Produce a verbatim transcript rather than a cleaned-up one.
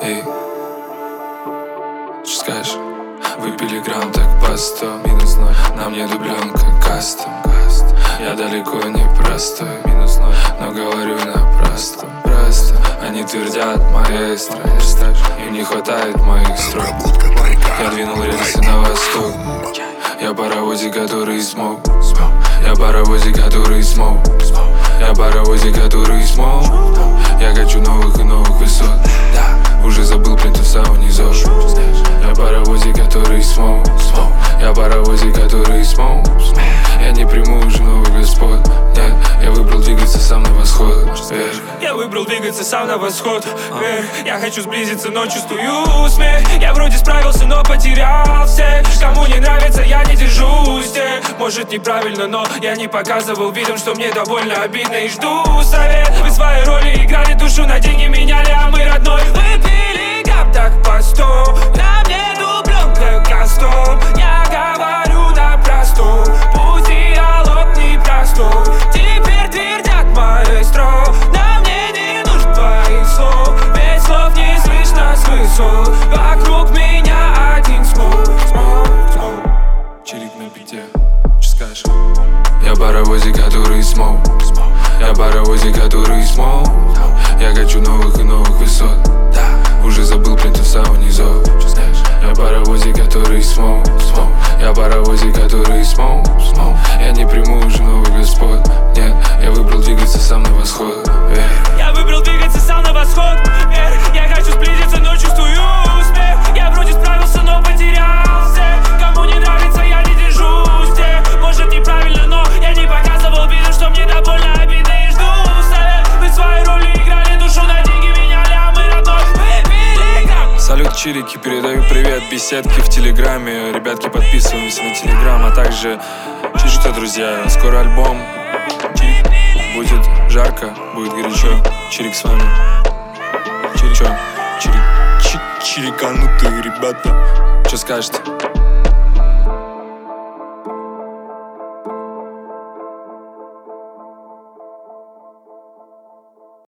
Эй, что скажешь? Выпили грамм так по сто, минус ноль. На мне дубленка кастом. Я далеко не простой, минус ноль. Но говорю на простом, просто. Они твердят, маэстро, им не хватает моих строк. Я двинул рельсы на восток. Я паровозик, который смог. Я паровозик, который смог. Я паровозик, который смог. Я хочу новых и новых высот. Уже забыл плинтуса унизов. Я паровозик, который смог. Я паровозик, который смог. Я не приму уже новых господ. Нет, я выбрал двигаться сам на восход. Вверх. Я выбрал двигаться сам на восход. Вверх. Я хочу сблизиться, но чувствую смех. Я вроде справился, но потерял всех. Кому не нравится, я не держусь тех. Может неправильно, но я не показывал видом, что мне довольно обидно и жду совет. Вы свои роли играли, душу на деньги меняли, а мы родной выпили кап так по сто. На мне дубленка кастом. Я говорю на простом. Путь диалог непростой. Теперь твердят маэстро. На мне не нужен твоих слов. Ведь слов не слышно с высот. Вокруг меня один смог. Чирик на бите, что скажешь? Я паровозик, который смог. Я паровозик, который смог. Я хочу новых и новых высот. Уже забыл плинтуса унизов. Я паровозик, который смог. Я паровозик, который смог. Я не приму уже новых господ. Нет, я выбрал двигаться сам на восход. Вверх. Я выбрал двигаться сам на восход. Вверх. Я хочу сблизиться, но чувствую успех. Я вроде справился, но потерял всех. Кому не нравится, я не держусь тех. Может неправильно, но я не показывал виду, что мне довольно обидно и жду совет. Вы свои роли играли, душу на деньги меняли, а мы родной выпили кап. Салют, чирики, передаю привет беседки в телеграме. Ребятки, подписываемся на телеграм. А также, что, друзья, скоро альбом. Чирик. Будет жарко, будет горячо. Чирик с вами. Чирик, чё? Чирик. Чириканутые ребята. Что скажете?